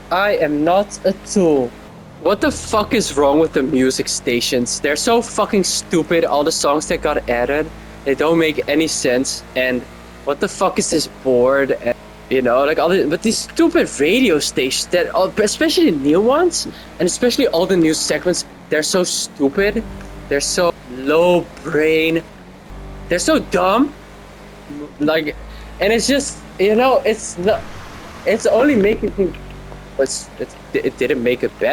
I am not a tool. What the fuck is wrong with the music stations? They're so fucking stupid. All the songs that got added, they don't make any sense. And what the fuck is this board? And, like but these stupid radio stations that, especially the new ones, and especially all the new segments, they're so stupid. They're so low brain. They're so dumb. Like, and it's just, it's not. It's only making things. It didn't make it better.